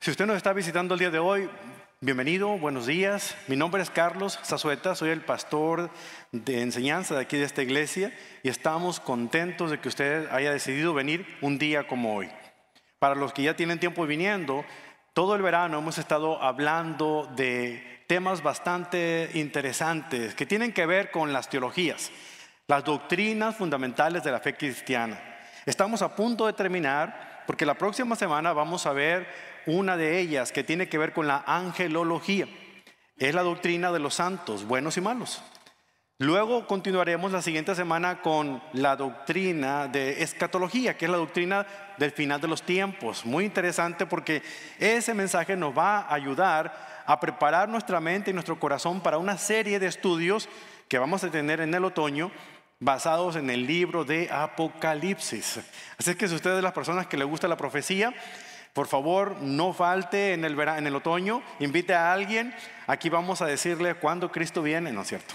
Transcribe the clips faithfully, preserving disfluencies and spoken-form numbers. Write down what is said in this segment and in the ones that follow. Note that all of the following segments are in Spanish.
Si usted nos está visitando el día de hoy, bienvenido, buenos días. Mi nombre es Carlos Zazueta, soy el pastor de enseñanza de aquí de esta iglesia y estamos contentos de que usted haya decidido venir un día como hoy. Para los que ya tienen tiempo viniendo, todo el verano hemos estado hablando de temas bastante interesantes que tienen que ver con las teologías, las doctrinas fundamentales de la fe cristiana. Estamos a punto de terminar porque la próxima semana vamos a ver una de ellas que tiene que ver con la angelología. Es la doctrina de los santos, buenos y malos. Luego continuaremos la siguiente semana con la doctrina de escatología, que es la doctrina del final de los tiempos. Muy interesante porque ese mensaje nos va a ayudar a preparar nuestra mente y nuestro corazón para una serie de estudios que vamos a tener en el otoño, basados en el libro de Apocalipsis. Así es que si usted es de las personas que le gusta la profecía, por favor, no falte en el verano, en el otoño, invite a alguien. Aquí vamos a decirle cuándo Cristo viene, ¿no es cierto?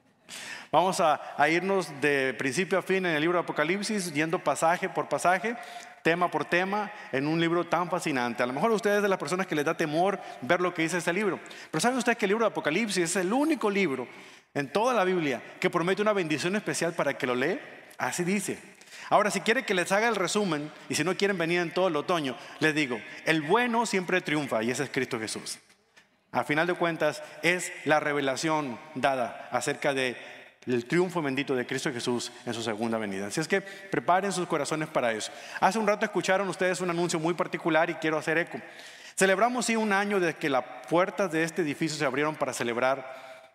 Vamos a, a irnos de principio a fin en el libro de Apocalipsis, yendo pasaje por pasaje, tema por tema, en un libro tan fascinante. A lo mejor a ustedes de las personas que les da temor ver lo que dice este libro. Pero ¿sabe usted que el libro de Apocalipsis es el único libro en toda la Biblia que promete una bendición especial para que lo lee? Así dice. Ahora, si quieren que les haga el resumen, y si no quieren venir en todo el otoño, les digo, el bueno siempre triunfa, y ese es Cristo Jesús. A final de cuentas, es la revelación dada acerca del triunfo bendito de Cristo Jesús en su segunda venida. Así es que preparen sus corazones para eso. Hace un rato escucharon ustedes un anuncio muy particular y quiero hacer eco. Celebramos sí un año desde que las puertas de este edificio se abrieron para celebrar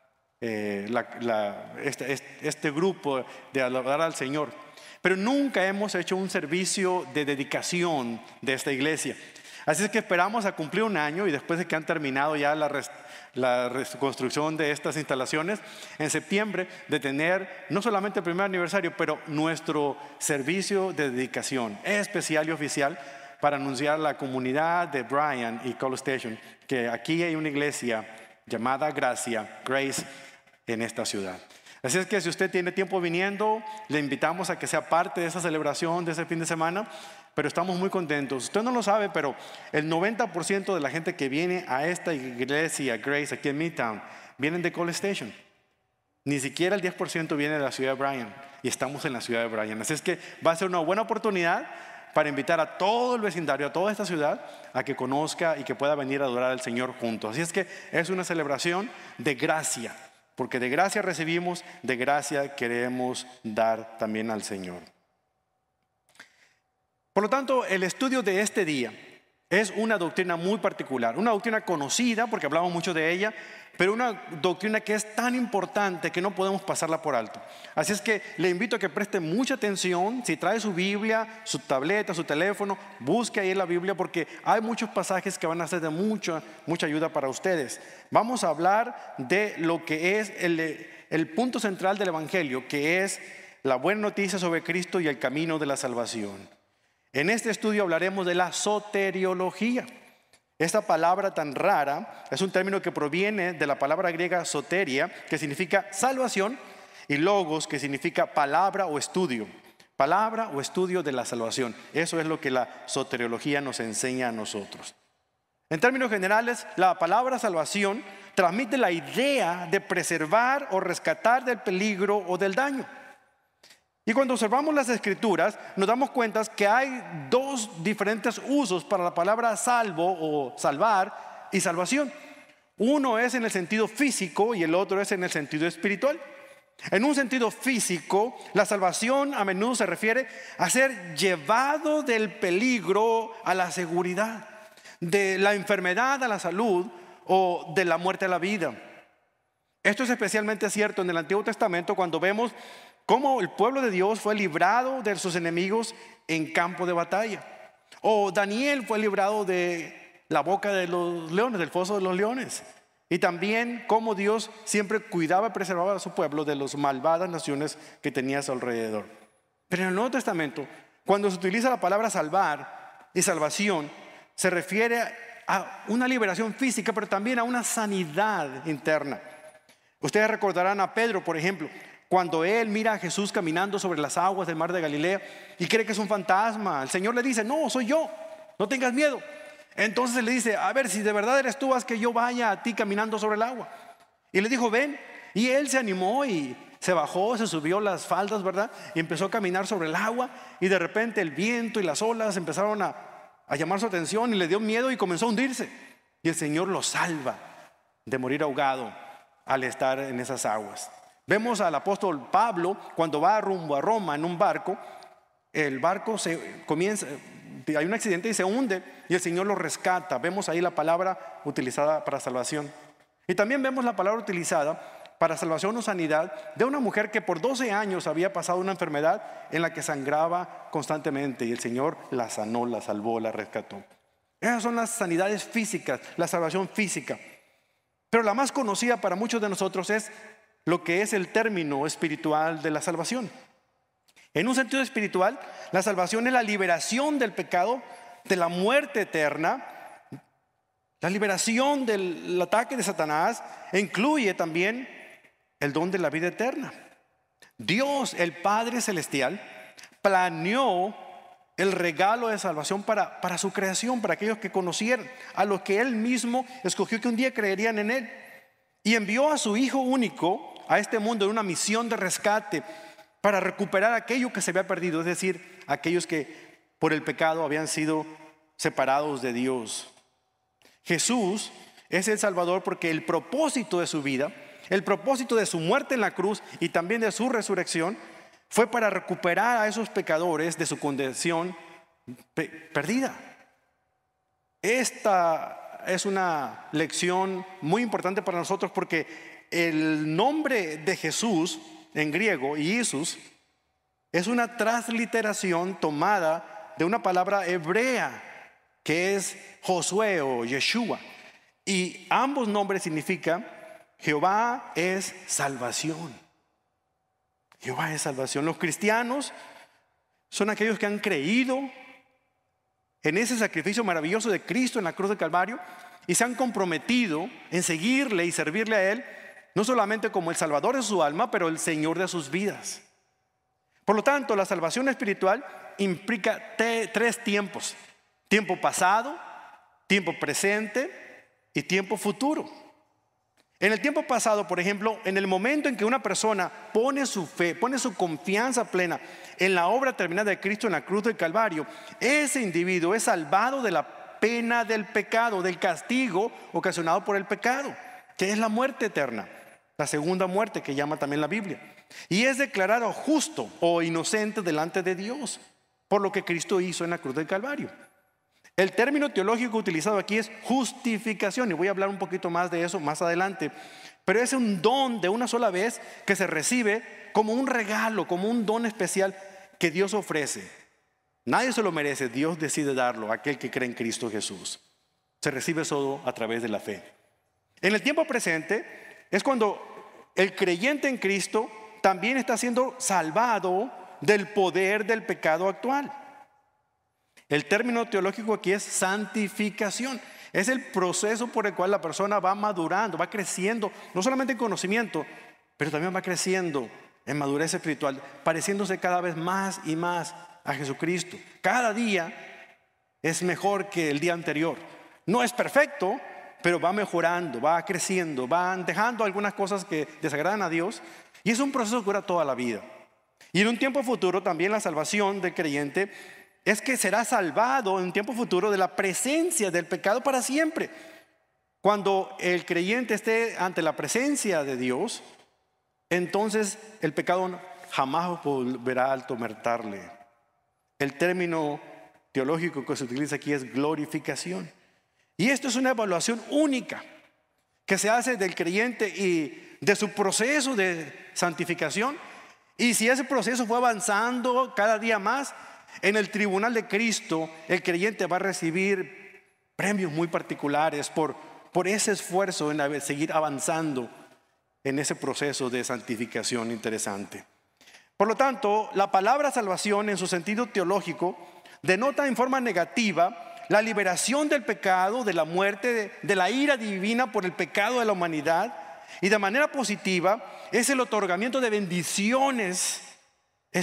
eh, la, la, este, este, este grupo de alabar al Señor. Pero nunca hemos hecho un servicio de dedicación de esta iglesia. Así es que esperamos a cumplir un año y después de que han terminado ya la, rest, la reconstrucción de estas instalaciones, en septiembre de tener no solamente el primer aniversario, pero nuestro servicio de dedicación especial y oficial para anunciar a la comunidad de Bryan y Call Station que aquí hay una iglesia llamada Gracia, Grace, en esta ciudad. Así es que si usted tiene tiempo viniendo, le invitamos a que sea parte de esa celebración de ese fin de semana, pero estamos muy contentos. Usted no lo sabe, pero el noventa por ciento de la gente que viene a esta iglesia, Grace, aquí en Midtown, vienen de Call Station. Ni siquiera el diez por ciento viene de la ciudad de Bryan, y estamos en la ciudad de Bryan. Así es que va a ser una buena oportunidad para invitar a todo el vecindario, a toda esta ciudad, a que conozca y que pueda venir a adorar al Señor juntos. Así es que es una celebración de gracia. Porque de gracia recibimos, de gracia queremos dar también al Señor. Por lo tanto, el estudio de este día es una doctrina muy particular, una doctrina conocida porque hablamos mucho de ella, pero una doctrina que es tan importante que no podemos pasarla por alto. Así es que le invito a que preste mucha atención. Si trae su Biblia, su tableta, su teléfono, busque ahí la Biblia porque hay muchos pasajes que van a ser de mucha, mucha ayuda para ustedes. Vamos a hablar de lo que es el, el punto central del Evangelio, que es la buena noticia sobre Cristo y el camino de la salvación. En este estudio hablaremos de la soteriología. Esta palabra tan rara es un término que proviene de la palabra griega soteria, que significa salvación, y logos, que significa palabra o estudio. Palabra o estudio de la salvación. Eso es lo que la soteriología nos enseña a nosotros. En términos generales, la palabra salvación transmite la idea de preservar o rescatar del peligro o del daño. Y cuando observamos las escrituras, nos damos cuenta que hay dos diferentes usos para la palabra salvo o salvar y salvación. Uno es en el sentido físico y el otro es en el sentido espiritual. En un sentido físico, la salvación a menudo se refiere a ser llevado del peligro a la seguridad, de la enfermedad a la salud o de la muerte a la vida. Esto es especialmente cierto en el Antiguo Testamento cuando vemos cómo el pueblo de Dios fue librado de sus enemigos en campo de batalla. O Daniel fue librado de la boca de los leones, del foso de los leones. Y también cómo Dios siempre cuidaba y preservaba a su pueblo de las malvadas naciones que tenía a su alrededor. Pero en el Nuevo Testamento, cuando se utiliza la palabra salvar y salvación, se refiere a una liberación física, pero también a una sanidad interna. Ustedes recordarán a Pedro, por ejemplo, cuando él mira a Jesús caminando sobre las aguas del mar de Galilea y cree que es un fantasma. El Señor le dice, no, soy yo, no tengas miedo. Entonces le dice, a ver, si de verdad eres tú, haz que yo vaya a ti caminando sobre el agua. Y le dijo, ven. Y él se animó y se bajó, se subió las faldas, ¿verdad? Y empezó a caminar sobre el agua. Y de repente el viento y las olas empezaron a, a llamar su atención y le dio miedo y comenzó a hundirse. Y el Señor lo salva de morir ahogado al estar en esas aguas. Vemos al apóstol Pablo cuando va rumbo a Roma en un barco. El barco se comienza, hay un accidente y se hunde y el Señor lo rescata. Vemos ahí la palabra utilizada para salvación. Y también vemos la palabra utilizada para salvación o sanidad de una mujer que por doce años había pasado una enfermedad en la que sangraba constantemente y el Señor la sanó, la salvó, la rescató. Esas son las sanidades físicas, la salvación física. Pero la más conocida para muchos de nosotros es lo que es el término espiritual de la salvación. En un sentido espiritual, la salvación es la liberación del pecado, de la muerte eterna, la liberación del ataque de Satanás, e incluye también el don de la vida eterna. Dios, el Padre Celestial, planeó el regalo de salvación para, para su creación, para aquellos que conocieran, a los que Él mismo escogió que un día creerían en Él. Y envió a su Hijo único a este mundo en una misión de rescate para recuperar aquello que se había perdido, es decir, aquellos que por el pecado habían sido separados de Dios. Jesús es el Salvador porque el propósito de su vida, el propósito de su muerte en la cruz y también de su resurrección fue para recuperar a esos pecadores de su condición pe- perdida. Esta es una lección muy importante para nosotros porque el nombre de Jesús en griego, Jesús, es una transliteración tomada de una palabra hebrea que es Josué o Yeshua. Y ambos nombres significan Jehová es salvación. Jehová es salvación. Los cristianos son aquellos que han creído en ese sacrificio maravilloso de Cristo en la cruz del Calvario y se han comprometido en seguirle y servirle a Él, no solamente como el Salvador de su alma, pero el Señor de sus vidas. Por lo tanto, la salvación espiritual implica te- tres tiempos: tiempo pasado, tiempo presente y tiempo futuro. En el tiempo pasado, por ejemplo, en el momento en que una persona pone su fe, pone su confianza plena en la obra terminada de Cristo en la cruz del Calvario, ese individuo es salvado de la pena del pecado, del castigo ocasionado por el pecado, que es la muerte eterna, la segunda muerte que llama también la Biblia. Y es declarado justo o inocente delante de Dios por lo que Cristo hizo en la cruz del Calvario. El término teológico utilizado aquí es justificación, y voy a hablar un poquito más de eso más adelante. Pero es un don de una sola vez que se recibe como un regalo, como un don especial que Dios ofrece. Nadie se lo merece, Dios decide darlo a aquel que cree en Cristo Jesús. Se recibe solo a través de la fe. En el tiempo presente es cuando el creyente en Cristo también está siendo salvado del poder del pecado actual. El término teológico aquí es santificación. Es el proceso por el cual la persona va madurando, va creciendo, no solamente en conocimiento, pero también va creciendo en madurez espiritual, pareciéndose cada vez más y más a Jesucristo. Cada día es mejor que el día anterior. No es perfecto, pero va mejorando, va creciendo, van dejando algunas cosas que desagradan a Dios, y es un proceso que dura toda la vida. Y en un tiempo futuro también la salvación del creyente es que será salvado en un tiempo futuro de la presencia del pecado para siempre. Cuando el creyente esté ante la presencia de Dios, entonces el pecado jamás volverá a atormentarle. El término teológico que se utiliza aquí es glorificación. Y esto es una evaluación única que se hace del creyente y de su proceso de santificación. Y si ese proceso fue avanzando cada día más, en el tribunal de Cristo, el creyente va a recibir premios muy particulares por, por ese esfuerzo en seguir avanzando en ese proceso de santificación interesante. Por lo tanto, la palabra salvación en su sentido teológico denota en forma negativa la liberación del pecado, de la muerte, de, de la ira divina por el pecado de la humanidad, y de manera positiva es el otorgamiento de bendiciones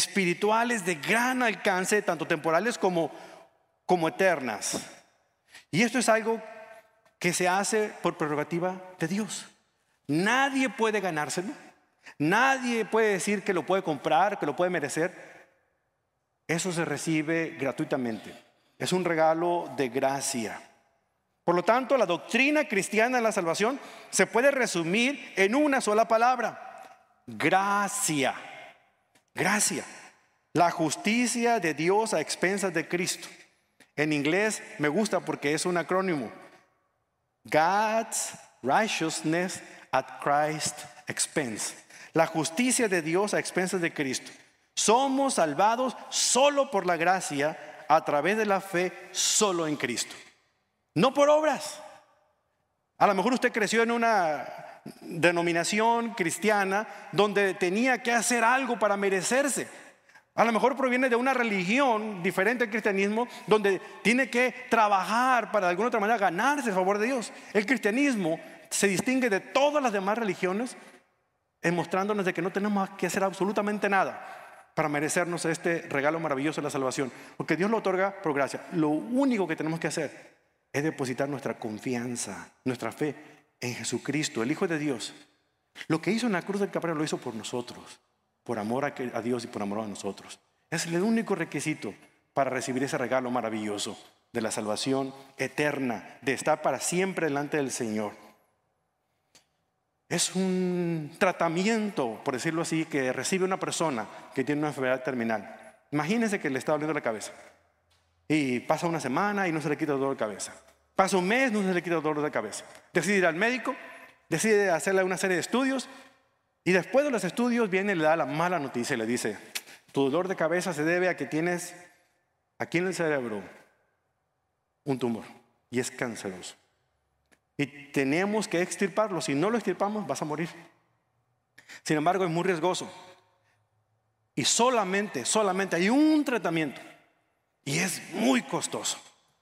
espirituales de gran alcance, tanto temporales como, como eternas. Y esto es algo que se hace por prerrogativa de Dios. Nadie puede ganárselo. Nadie puede decir que lo puede comprar, que lo puede merecer. Eso se recibe gratuitamente. Es un regalo de gracia. Por lo tanto, la doctrina cristiana de la salvación se puede resumir en una sola palabra: gracia. Gracia. La justicia de Dios a expensas de Cristo. En inglés me gusta porque es un acrónimo. God's righteousness at Christ's expense. La justicia de Dios a expensas de Cristo. Somos salvados solo por la gracia, a través de la fe, solo en Cristo. No por obras. A lo mejor usted creció en una denominación cristiana donde tenía que hacer algo para merecerse. A lo mejor proviene de una religión diferente al cristianismo, donde tiene que trabajar para de alguna otra manera ganarse el favor de Dios. El cristianismo se distingue de todas las demás religiones en mostrándonos de que no tenemos que hacer absolutamente nada para merecernos este regalo maravilloso de la salvación, porque Dios lo otorga por gracia. Lo único que tenemos que hacer es depositar nuestra confianza, nuestra fe en Jesucristo, el Hijo de Dios. Lo que hizo en la cruz del Calvario lo hizo por nosotros, por amor a Dios y por amor a nosotros. Es el único requisito para recibir ese regalo maravilloso de la salvación eterna, de estar para siempre delante del Señor. Es un tratamiento, por decirlo así, que recibe una persona que tiene una enfermedad terminal. Imagínense que le está doliendo la cabeza y pasa una semana y no se le quita el dolor de cabeza. Pasa un mes, no se le quita el dolor de cabeza. Decide ir al médico, decide hacerle una serie de estudios y después de los estudios viene y le da la mala noticia y le dice: tu dolor de cabeza se debe a que tienes aquí en el cerebro un tumor y es canceroso. Y tenemos que extirparlo. Si no lo extirpamos, vas a morir. Sin embargo, es muy riesgoso. Y solamente, solamente hay un tratamiento. Y es muy costoso.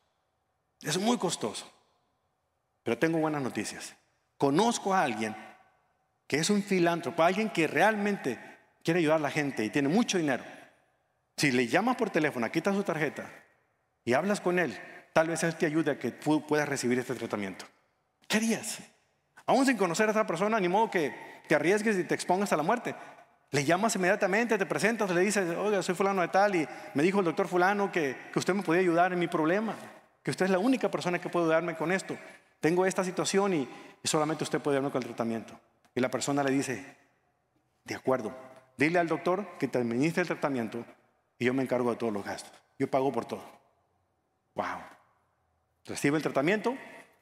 Es muy costoso. Pero tengo buenas noticias. Conozco a alguien que es un filántropo, alguien que realmente quiere ayudar a la gente y tiene mucho dinero. Si le llamas por teléfono, quitas su tarjeta y hablas con él, tal vez él te ayude a que tú puedas recibir este tratamiento. ¿Qué harías? Aún sin conocer a esa persona, ni modo que te arriesgues y te expongas a la muerte. Le llamas inmediatamente, te presentas, le dices: oiga, soy fulano de tal y me dijo el doctor fulano que, que usted me podía ayudar en mi problema, que usted es la única persona que puede ayudarme con esto. Tengo esta situación y, y solamente usted puede ayudarme con el tratamiento. Y la persona le dice: de acuerdo, dile al doctor que te administre el tratamiento y yo me encargo de todos los gastos. Yo pago por todo. Wow. Recibe el tratamiento.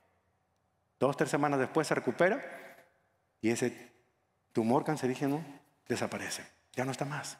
Dos, tres semanas después se recupera y ese tumor cancerígeno desaparece. Ya no está más.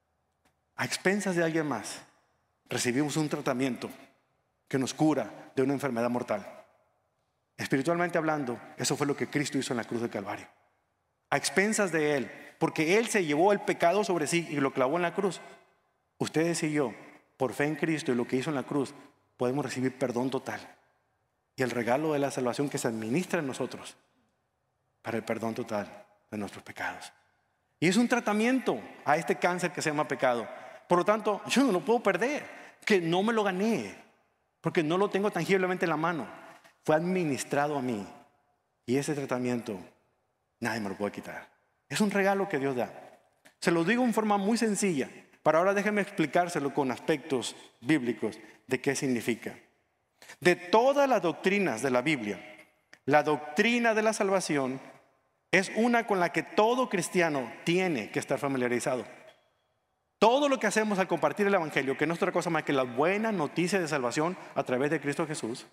A expensas de alguien más, recibimos un tratamiento que nos cura de una enfermedad mortal. Espiritualmente hablando, eso fue lo que Cristo hizo en la cruz del Calvario. A expensas de Él, porque Él se llevó el pecado sobre sí y lo clavó en la cruz. Ustedes y yo, por fe en Cristo y lo que hizo en la cruz, podemos recibir perdón total. Y el regalo de la salvación que se administra en nosotros para el perdón total de nuestros pecados. Y es un tratamiento a este cáncer que se llama pecado. Por lo tanto, yo no lo puedo perder, que no me lo gané, porque no lo tengo tangiblemente en la mano. Fue administrado a mí. Y ese tratamiento nadie me lo puede quitar. Es un regalo que Dios da. Se lo digo en forma muy sencilla, pero ahora déjenme explicárselo con aspectos bíblicos de qué significa. De todas las doctrinas de la Biblia, la doctrina de la salvación es una con la que todo cristiano tiene que estar familiarizado. Todo lo que hacemos al compartir el Evangelio, que no es otra cosa más que la buena noticia de salvación a través de Cristo Jesús,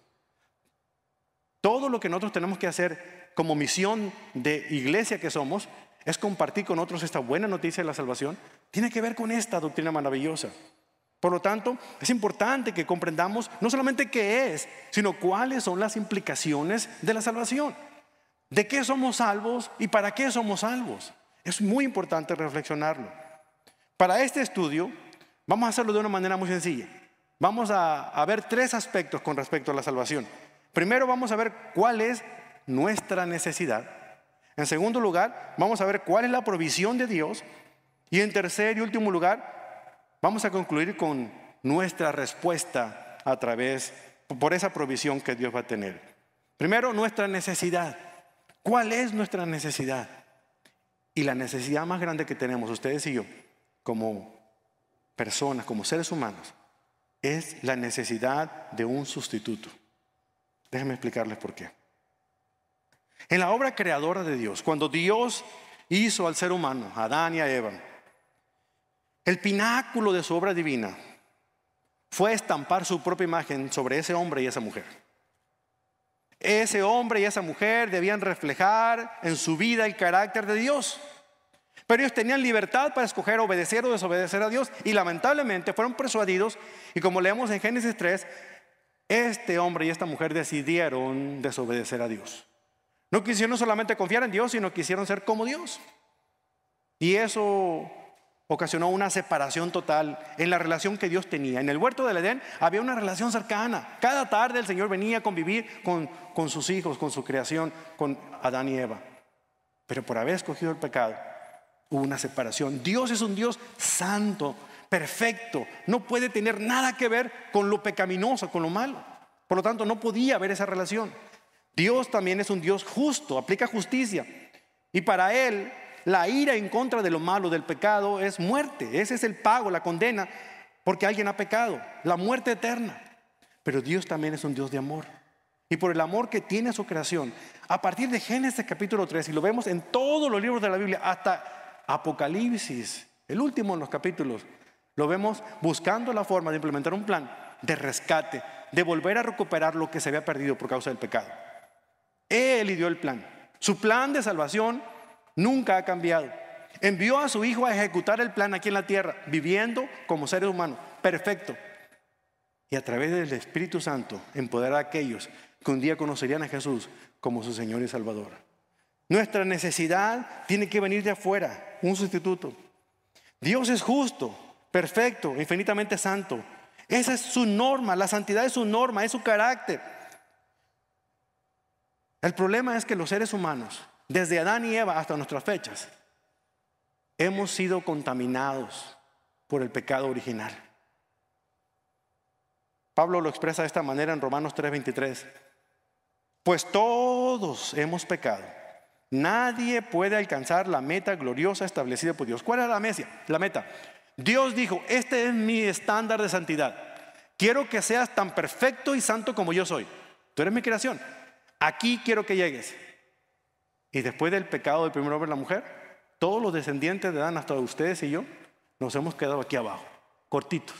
todo lo que nosotros tenemos que hacer como misión de iglesia que somos, es compartir con otros esta buena noticia de la salvación, tiene que ver con esta doctrina maravillosa. Por lo tanto, es importante que comprendamos no solamente qué es, sino cuáles son las implicaciones de la salvación. ¿De qué somos salvos y para qué somos salvos? Es muy importante reflexionarlo. Para este estudio, vamos a hacerlo de una manera muy sencilla. Vamos a, a ver tres aspectos con respecto a la salvación. Primero, vamos a ver cuál es nuestra necesidad. En segundo lugar, vamos a ver cuál es la provisión de Dios. Y en tercer y último lugar, vamos a concluir con nuestra respuesta a través por esa provisión que Dios va a tener. Primero, nuestra necesidad. ¿Cuál es nuestra necesidad? Y la necesidad más grande que tenemos ustedes y yo, como personas, como seres humanos, es la necesidad de un sustituto. Déjenme explicarles por qué. En la obra creadora de Dios, cuando Dios hizo al ser humano, a Adán y a Eva, el pináculo de su obra divina fue estampar su propia imagen sobre ese hombre y esa mujer. Ese hombre y esa mujer debían reflejar en su vida el carácter de Dios. Pero ellos tenían libertad para escoger obedecer o desobedecer a Dios. Y lamentablemente fueron persuadidos. Y como leemos en Génesis tres, este hombre y esta mujer decidieron desobedecer a Dios. No quisieron solamente confiar en Dios, sino quisieron ser como Dios. Y eso ocasionó una separación total en la relación que Dios tenía. En el huerto del Edén había una relación cercana. Cada tarde el Señor venía a convivir con, con sus hijos, con su creación, con Adán y Eva. Pero por haber escogido el pecado, hubo una separación. Dios es un Dios santo, perfecto. No puede tener nada que ver con lo pecaminoso, con lo malo. Por lo tanto, no podía haber esa relación. Dios también es un Dios justo, aplica justicia. Y para Él, la ira en contra de lo malo, del pecado, es muerte. Ese es el pago, la condena, porque alguien ha pecado, la muerte eterna. Pero Dios también es un Dios de amor. Y por el amor que tiene a su creación, a partir de Génesis capítulo tres, y lo vemos en todos los libros de la Biblia, hasta Apocalipsis, el último en los capítulos, lo vemos buscando la forma de implementar un plan de rescate, de volver a recuperar lo que se había perdido por causa del pecado. Él dio el plan. Su plan de salvación nunca ha cambiado. Envió a su Hijo a ejecutar el plan aquí en la tierra, viviendo como seres humanos, perfecto. Y a través del Espíritu Santo, empoderar a aquellos que un día conocerían a Jesús como su Señor y Salvador. Nuestra necesidad tiene que venir de afuera, un sustituto. Dios es justo, perfecto, infinitamente santo. Esa es su norma, la santidad es su norma, es su carácter. El problema es que los seres humanos, desde Adán y Eva hasta nuestras fechas, hemos sido contaminados por el pecado original. Pablo lo expresa de esta manera en Romanos tres veintitrés. Pues todos hemos pecado. Nadie puede alcanzar la meta gloriosa establecida por Dios. ¿Cuál es la meta? La meta. Dios dijo, este es mi estándar de santidad. Quiero que seas tan perfecto y santo como yo soy. Tú eres mi creación. Aquí quiero que llegues. Y después del pecado del primer hombre y la mujer, todos los descendientes de Adán, hasta ustedes y yo, nos hemos quedado aquí abajo, cortitos.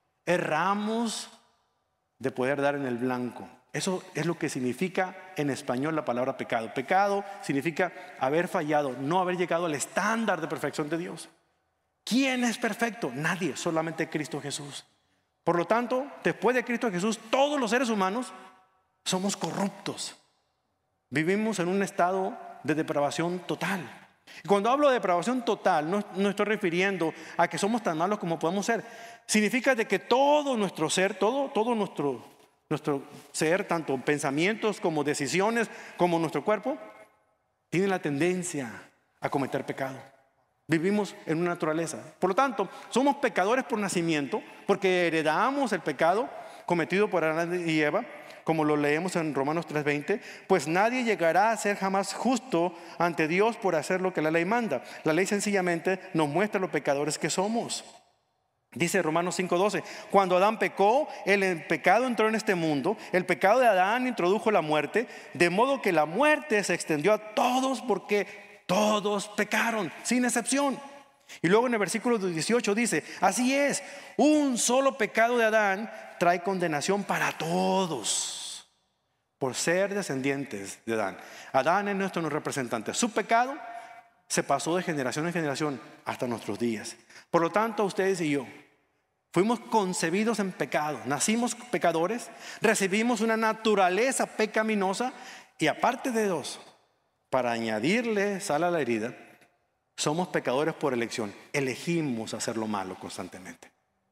Erramos de poder dar en el blanco. Eso es lo que significa en español la palabra pecado. Pecado significa haber fallado, no haber llegado al estándar de perfección de Dios. ¿Quién es perfecto? Nadie, solamente Cristo Jesús. Por lo tanto, después de Cristo Jesús, todos los seres humanos somos corruptos. Vivimos en un estado de depravación total. Y cuando hablo de depravación total, no, no estoy refiriendo a que somos tan malos como podemos ser. Significa de que todo nuestro ser, todo, todo nuestro, nuestro ser, tanto pensamientos como decisiones, como nuestro cuerpo, tiene la tendencia a cometer pecado. Vivimos en una naturaleza. Por lo tanto, somos pecadores por nacimiento, porque heredamos el pecado cometido por Adán y Eva, como lo leemos en Romanos tres veinte, pues nadie llegará a ser jamás justo ante Dios por hacer lo que la ley manda. La ley sencillamente nos muestra los pecadores que somos. Dice Romanos cinco doce, cuando Adán pecó, el pecado entró en este mundo, el pecado de Adán introdujo la muerte, de modo que la muerte se extendió a todos porque todos pecaron, sin excepción. Y luego en el versículo dieciocho dice, así es, un solo pecado de Adán trae condenación para todos por ser descendientes de Adán. Adán es nuestro representante. Su pecado se pasó de generación en generación hasta nuestros días. Por lo tanto, ustedes y yo fuimos concebidos en pecado, nacimos pecadores, recibimos una naturaleza pecaminosa y aparte de dos, para añadirle sal a la herida, somos pecadores por elección. Elegimos hacer lo malo constantemente.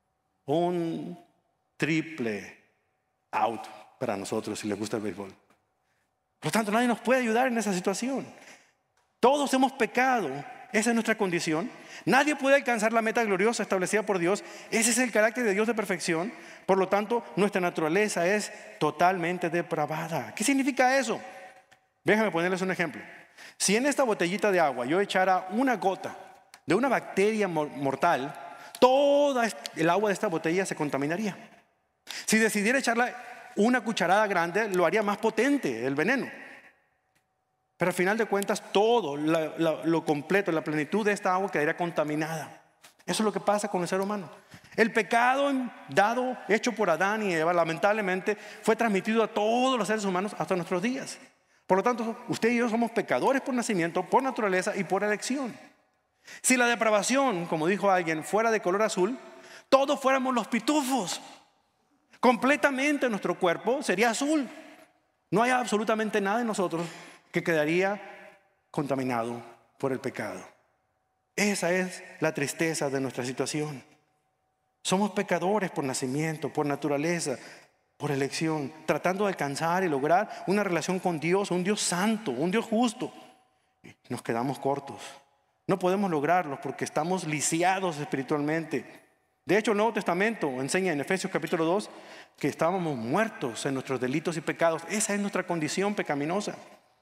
Un triple out para nosotros si les gusta el béisbol. Por lo tanto, nadie nos puede ayudar en esa situación. Todos hemos pecado Esa es nuestra condición. Nadie puede alcanzar la meta gloriosa establecida por Dios. Ese es el carácter de Dios de perfección. Por lo tanto, nuestra naturaleza es totalmente depravada. ¿Qué significa eso? Déjenme ponerles un ejemplo. Si en esta botellita de agua yo echara una gota de una bacteria mortal, toda el agua de esta botella se contaminaría. Si decidiera echarle una cucharada grande, lo haría más potente el veneno. Pero al final de cuentas, todo la, la, lo completo, la plenitud de esta agua quedaría contaminada. Eso es lo que pasa con el ser humano. El pecado dado, hecho por Adán y Eva, lamentablemente fue transmitido a todos los seres humanos hasta nuestros días. Por lo tanto, usted y yo somos pecadores por nacimiento, por naturaleza y por elección. Si la depravación, como dijo alguien, fuera de color azul, todos fuéramos los pitufos. Completamente nuestro cuerpo sería azul. No hay absolutamente nada en nosotros que quedaría contaminado por el pecado. Esa es la tristeza de nuestra situación. Somos pecadores por nacimiento, por naturaleza, por elección, tratando de alcanzar y lograr una relación con Dios, un Dios santo, un Dios justo. Nos quedamos cortos. No podemos lograrlo porque estamos lisiados espiritualmente. De hecho, el Nuevo Testamento enseña en Efesios capítulo dos que estábamos muertos en nuestros delitos y pecados. Esa es nuestra condición pecaminosa.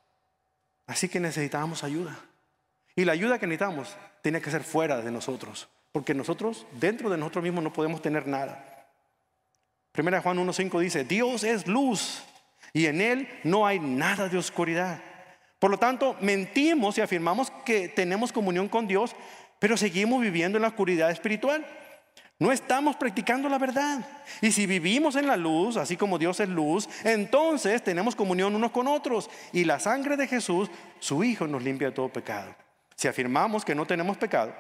Así que necesitamos ayuda. Y la ayuda que necesitamos tiene que ser fuera de nosotros. Porque nosotros, dentro de nosotros mismos, no podemos tener nada. Primera de Juan uno cinco dice: Dios es luz y en Él no hay nada de oscuridad. Por lo tanto, mentimos y afirmamos que tenemos comunión con Dios, pero seguimos viviendo en la oscuridad espiritual. No estamos practicando la verdad. Y si vivimos en la luz, así como Dios es luz, entonces tenemos comunión unos con otros. Y la sangre de Jesús, su Hijo, nos limpia de todo pecado. Si afirmamos que no tenemos pecado,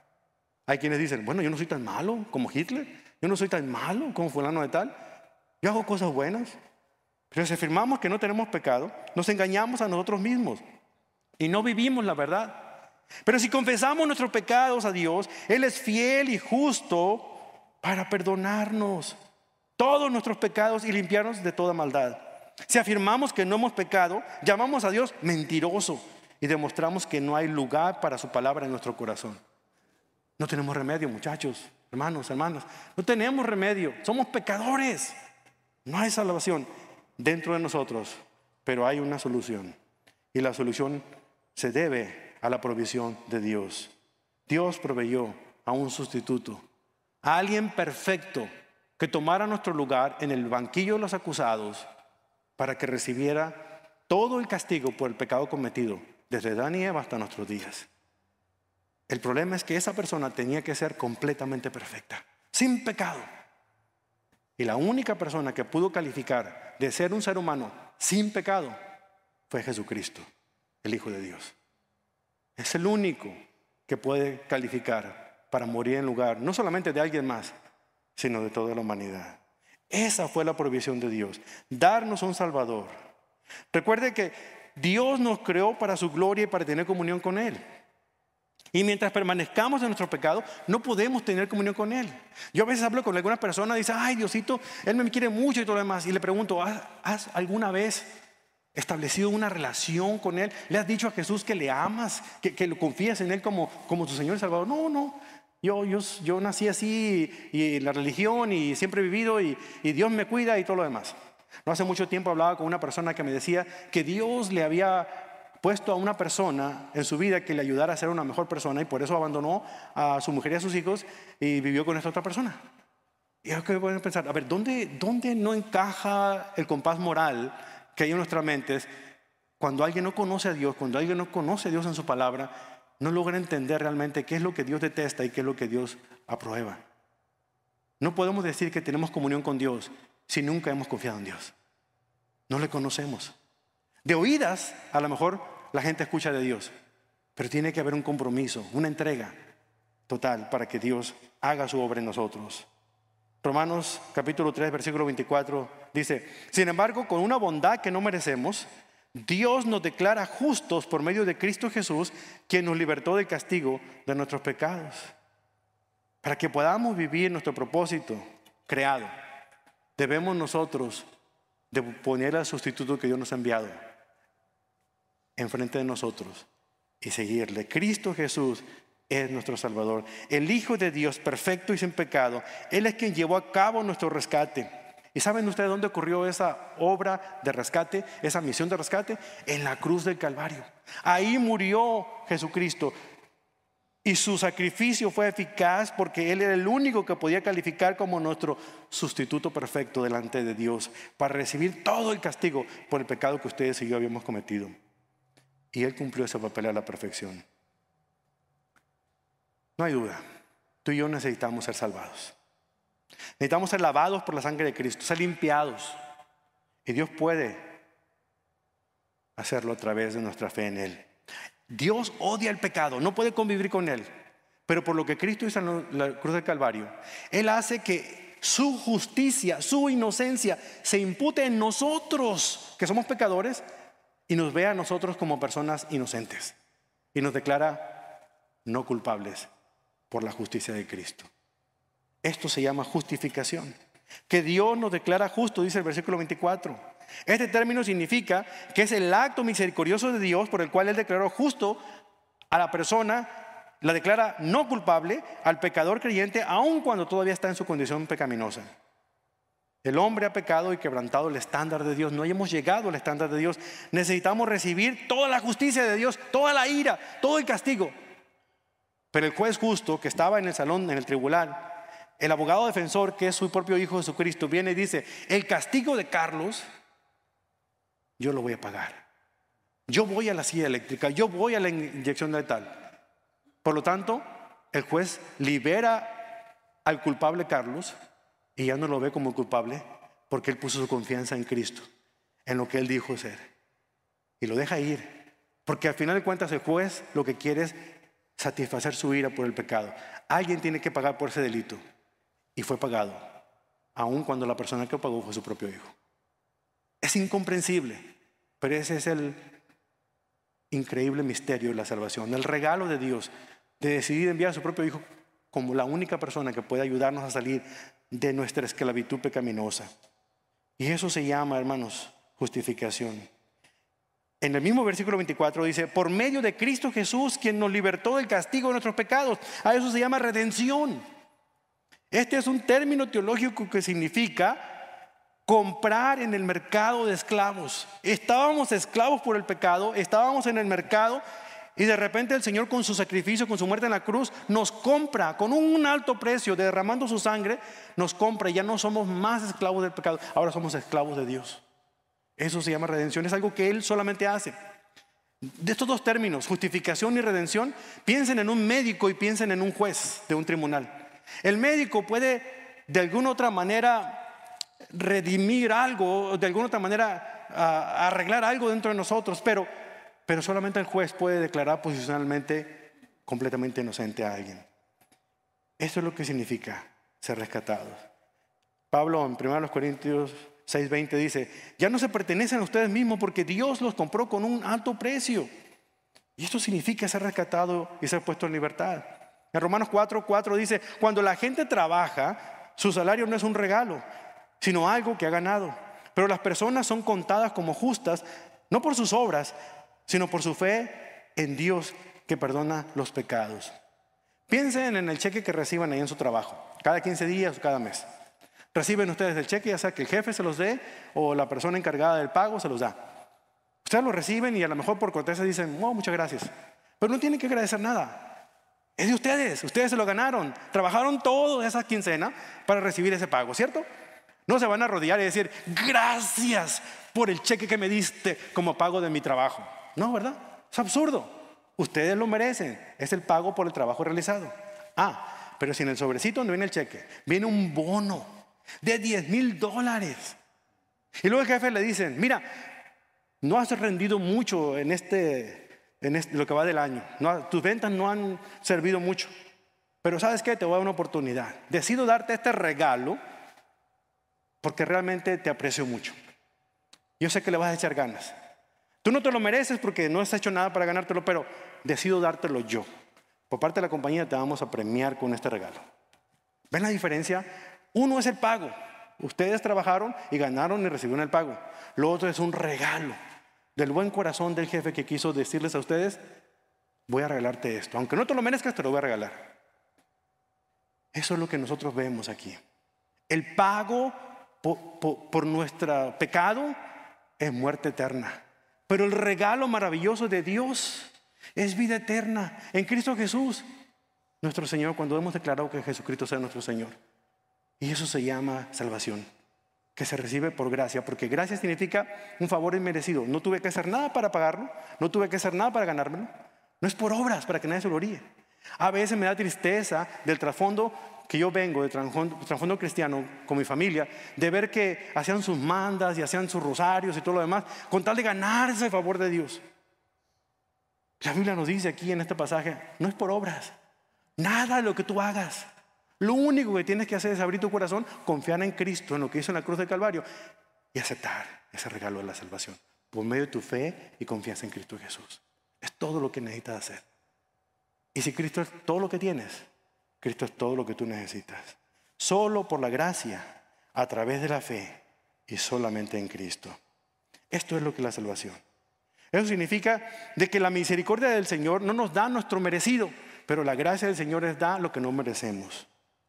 hay quienes dicen: bueno, yo no soy tan malo como Hitler. Yo no soy tan malo como fulano de tal. Yo hago cosas buenas. Pero si afirmamos que no tenemos pecado, nos engañamos a nosotros mismos y no vivimos la verdad. Pero si confesamos nuestros pecados a Dios, Él es fiel y justo para perdonarnos todos nuestros pecados y limpiarnos de toda maldad. Si afirmamos que no hemos pecado, llamamos a Dios mentiroso y demostramos que no hay lugar para su palabra en nuestro corazón. No tenemos remedio, muchachos, hermanos, hermanas. No tenemos remedio. Somos pecadores. No hay salvación dentro de nosotros, pero hay una solución. Y la solución se debe a la provisión de Dios. Dios proveyó a un sustituto, a alguien perfecto que tomara nuestro lugar en el banquillo de los acusados para que recibiera todo el castigo por el pecado cometido desde Adán y Eva hasta nuestros días. El problema es que esa persona tenía que ser completamente perfecta, sin pecado. Y la única persona que pudo calificar de ser un ser humano sin pecado fue Jesucristo, el Hijo de Dios. Es el único que puede calificar para morir en lugar no solamente de alguien más, sino de toda la humanidad. Esa fue la provisión de Dios, darnos un Salvador. Recuerde que Dios nos creó para su gloria y para tener comunión con Él. Y mientras permanezcamos en nuestro pecado, no podemos tener comunión con Él. Yo a veces hablo con algunas personas y dicen: ay, Diosito, Él me quiere mucho y todo lo demás. Y le pregunto: ¿has, has alguna vez establecido una relación con Él? ¿Le has dicho a Jesús que le amas, que, que lo confías en Él como, como tu Señor y Salvador? No, no. Yo, yo, yo nací así y, y la religión y siempre he vivido y, y Dios me cuida y todo lo demás. No hace mucho tiempo hablaba con una persona que me decía que Dios le había puesto a una persona en su vida que le ayudara a ser una mejor persona y por eso abandonó a su mujer y a sus hijos y vivió con esta otra persona. Y yo que voy a pensar, a ver, ¿dónde, ¿dónde no encaja el compás moral que hay en nuestras mentes cuando alguien no conoce a Dios, cuando alguien no conoce a Dios en su palabra, no logra entender realmente qué es lo que Dios detesta y qué es lo que Dios aprueba? No podemos decir que tenemos comunión con Dios si nunca hemos confiado en Dios. No le conocemos. De oídas, a lo mejor la gente escucha de Dios, pero tiene que haber un compromiso, una entrega total para que Dios haga su obra en nosotros. Romanos capítulo tres, versículo veinticuatro dice: sin embargo, con una bondad que no merecemos, Dios nos declara justos por medio de Cristo Jesús, quien nos libertó del castigo de nuestros pecados, para que podamos vivir nuestro propósito creado. Debemos nosotros de poner al sustituto que Dios nos ha enviado enfrente de nosotros y seguirle. Cristo Jesús es nuestro Salvador, el Hijo de Dios perfecto y sin pecado. Él es quien llevó a cabo nuestro rescate. ¿Y saben ustedes dónde ocurrió esa obra de rescate, esa misión de rescate? En la cruz del Calvario. Ahí murió Jesucristo. Y su sacrificio fue eficaz porque Él era el único que podía calificar como nuestro sustituto perfecto delante de Dios para recibir todo el castigo por el pecado que ustedes y yo habíamos cometido. Y Él cumplió ese papel a la perfección. No hay duda, tú y yo necesitamos ser salvados. Necesitamos ser lavados por la sangre de Cristo, ser limpiados. Y Dios puede hacerlo a través de nuestra fe en Él. Dios odia el pecado, no puede convivir con él. Pero por lo que Cristo hizo en la cruz del Calvario, Él hace que su justicia, su inocencia se impute en nosotros, que somos pecadores, y nos ve a nosotros como personas inocentes. Y nos declara no culpables por la justicia de Cristo. Esto se llama justificación. Que Dios nos declara justo, dice el versículo veinticuatro. Este término significa que es el acto misericordioso de Dios por el cual Él declaró justo a la persona, la declara no culpable al pecador creyente, aun cuando todavía está en su condición pecaminosa. El hombre ha pecado y quebrantado el estándar de Dios. No hemos llegado al estándar de Dios. Necesitamos recibir toda la justicia de Dios, toda la ira, todo el castigo. Pero el juez justo que estaba en el salón, en el tribunal, el abogado defensor, que es su propio Hijo Jesucristo, viene y dice: el castigo de Carlos yo lo voy a pagar. Yo voy a la silla eléctrica, yo voy a la inyección letal. Por lo tanto, el juez libera al culpable Carlos y ya no lo ve como culpable porque él puso su confianza en Cristo, en lo que él dijo ser. Y lo deja ir, porque al final de cuentas el juez lo que quiere es satisfacer su ira por el pecado. Alguien tiene que pagar por ese delito y fue pagado, aun cuando la persona que pagó fue su propio hijo. Es incomprensible, pero ese es el increíble misterio de la salvación, el regalo de Dios de decidir enviar a su propio Hijo como la única persona que puede ayudarnos a salir de nuestra esclavitud pecaminosa. Y eso se llama, hermanos, justificación. En el mismo versículo veinticuatro dice: por medio de Cristo Jesús, quien nos libertó del castigo de nuestros pecados. A eso se llama redención. Este es un término teológico que significa comprar en el mercado de esclavos. Estábamos esclavos por el pecado, estábamos en el mercado y de repente el Señor, con su sacrificio, con su muerte en la cruz, nos compra con un alto precio, derramando su sangre, nos compra y ya no somos más esclavos del pecado, ahora somos esclavos de Dios. Eso se llama redención, es algo que Él solamente hace. De estos dos términos, justificación y redención, piensen en un médico y piensen en un juez de un tribunal. El médico puede de alguna otra manera redimir algo, de alguna otra manera uh, arreglar algo dentro de nosotros, pero, pero solamente el juez puede declarar posicionalmente completamente inocente a alguien. Eso es lo que significa ser rescatados. Pablo en primera Corintios seis veinte dice: ya no se pertenecen a ustedes mismos porque Dios los compró con un alto precio. Y esto significa ser rescatado y ser puesto en libertad. En Romanos cuatro cuatro dice: cuando la gente trabaja, su salario no es un regalo, sino algo que ha ganado. Pero las personas son contadas como justas, no por sus obras, sino por su fe en Dios que perdona los pecados. Piensen en el cheque que reciban ahí en su trabajo, cada quince días o cada mes. Reciben ustedes el cheque, ya sea que el jefe se los dé o la persona encargada del pago se los da. Ustedes lo reciben y a lo mejor por cortesía dicen: oh, muchas gracias. Pero no tienen que agradecer nada. Es de ustedes, ustedes se lo ganaron. Trabajaron toda esa quincena para recibir ese pago, ¿cierto? No se van a arrodillar y decir: gracias por el cheque que me diste como pago de mi trabajo. No, ¿verdad? Es absurdo. Ustedes lo merecen. Es el pago por el trabajo realizado. Ah, pero si en el sobrecito no viene el cheque, viene un bono de diez mil dólares. Y luego el jefe le dicen: mira, no has rendido mucho en este, en este lo que va del año. No, tus ventas no han servido mucho. Pero ¿sabes qué? Te voy a dar una oportunidad. Decido darte este regalo porque realmente te aprecio mucho. Yo sé que le vas a echar ganas. Tú no te lo mereces porque no has hecho nada para ganártelo, pero decido dártelo yo. Por parte de la compañía te vamos a premiar con este regalo. ¿Ven la diferencia? Uno es el pago. Ustedes trabajaron y ganaron y recibieron el pago. Lo otro es un regalo del buen corazón del jefe que quiso decirles a ustedes: voy a regalarte esto. Aunque no te lo merezcas, te lo voy a regalar. Eso es lo que nosotros vemos aquí. El pago por, por, por nuestro pecado es muerte eterna. Pero el regalo maravilloso de Dios es vida eterna en Cristo Jesús, nuestro Señor, cuando hemos declarado que Jesucristo sea nuestro Señor. Y eso se llama salvación, que se recibe por gracia, porque gracia significa un favor inmerecido. No tuve que hacer nada para pagarlo, no tuve que hacer nada para ganármelo. No es por obras para que nadie se gloríe. A veces me da tristeza del trasfondo que yo vengo, del trasfondo, trasfondo cristiano con mi familia, de ver que hacían sus mandas y hacían sus rosarios y todo lo demás, con tal de ganarse el favor de Dios. La Biblia nos dice aquí en este pasaje, no es por obras, nada de lo que tú hagas. Lo único que tienes que hacer es abrir tu corazón, confiar en Cristo, en lo que hizo en la cruz del Calvario y aceptar ese regalo de la salvación por medio de tu fe y confianza en Cristo Jesús. Es todo lo que necesitas hacer. Y si Cristo es todo lo que tienes, Cristo es todo lo que tú necesitas. Solo por la gracia, a través de la fe y solamente en Cristo. Esto es lo que es la salvación. Eso significa de que la misericordia del Señor no nos da nuestro merecido, pero la gracia del Señor nos da lo que no merecemos.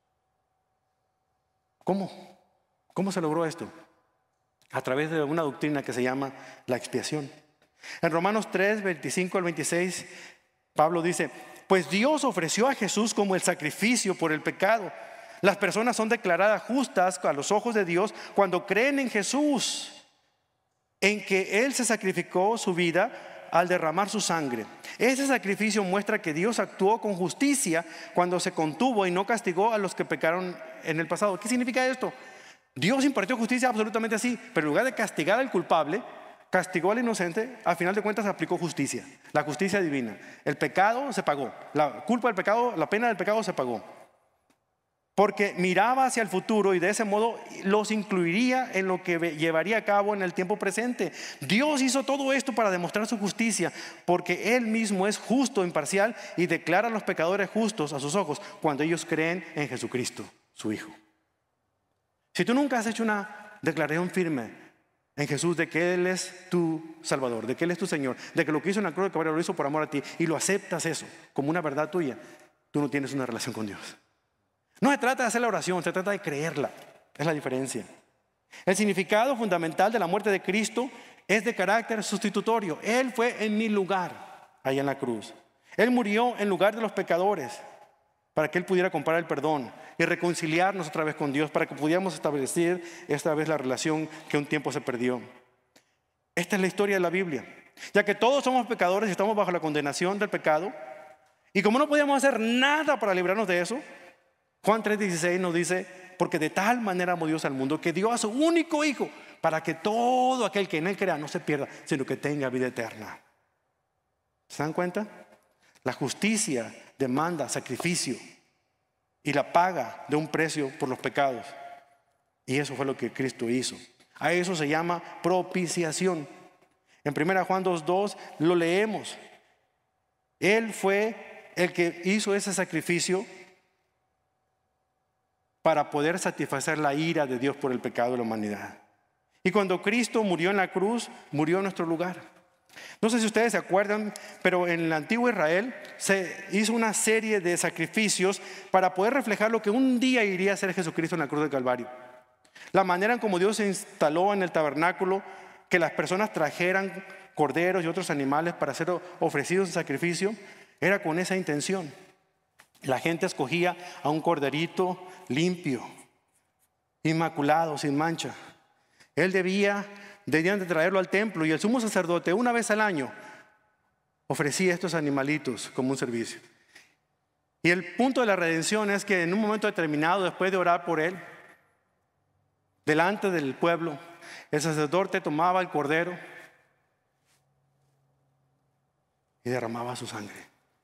¿Cómo? ¿Cómo se logró esto? A través de una doctrina que se llama la expiación. En Romanos tres, veinticinco al veintiséis, Pablo dice: pues Dios ofreció a Jesús como el sacrificio por el pecado. Las personas son declaradas justas a los ojos de Dios cuando creen en Jesús, en que Él se sacrificó su vida al derramar su sangre. Ese sacrificio muestra que Dios actuó con justicia cuando se contuvo y no castigó a los que pecaron en el pasado. ¿Qué significa esto? Dios impartió justicia absolutamente así, pero en lugar de castigar al culpable, castigó al inocente. Al final de cuentas aplicó justicia, la justicia divina. El pecado se pagó, la culpa del pecado, la pena del pecado se pagó, porque miraba hacia el futuro y de ese modo los incluiría en lo que llevaría a cabo en el tiempo presente. Dios hizo todo esto para demostrar su justicia, porque Él mismo es justo, imparcial, y declara a los pecadores justos a sus ojos cuando ellos creen en Jesucristo, su Hijo. Si tú nunca has hecho una declaración firme en Jesús de que Él es tu Salvador, de que Él es tu Señor, de que lo que hizo en la cruz de Calvario lo hizo por amor a ti, y lo aceptas eso como una verdad tuya, tú no tienes una relación con Dios. No se trata de hacer la oración, se trata de creerla. Es la diferencia. El significado fundamental de la muerte de Cristo es de carácter sustitutorio. Él fue en mi lugar, allá en la cruz. Él murió en lugar de los pecadores, para que Él pudiera comprar el perdón y reconciliarnos otra vez con Dios, para que pudiéramos establecer esta vez la relación que un tiempo se perdió. Esta es la historia de la Biblia, ya que todos somos pecadores y estamos bajo la condenación del pecado. Y como no podíamos hacer nada para librarnos de eso, Juan tres dieciséis nos dice: porque de tal manera amó Dios al mundo, que dio a su único Hijo, para que todo aquel que en Él crea no se pierda, sino que tenga vida eterna. ¿Se dan cuenta? La justicia demanda sacrificio y la paga de un precio por los pecados. Y eso fue lo que Cristo hizo. A eso se llama propiciación. En primera Juan dos dos lo leemos. Él fue el que hizo ese sacrificio para poder satisfacer la ira de Dios por el pecado de la humanidad. Y cuando Cristo murió en la cruz, murió en nuestro lugar. No sé si ustedes se acuerdan, pero en el antiguo Israel se hizo una serie de sacrificios para poder reflejar lo que un día iría a hacer Jesucristo en la cruz del Calvario. La manera en como Dios se instaló en el tabernáculo, que las personas trajeran corderos y otros animales para ser ofrecidos en sacrificio, era con esa intención. La gente escogía a un corderito limpio, inmaculado, sin mancha. Él debía, debían de traerlo al templo, y el sumo sacerdote una vez al año ofrecía estos animalitos como un servicio. Y el punto de la redención es que en un momento determinado, después de orar por él, delante del pueblo, el sacerdote tomaba el cordero y derramaba su sangre.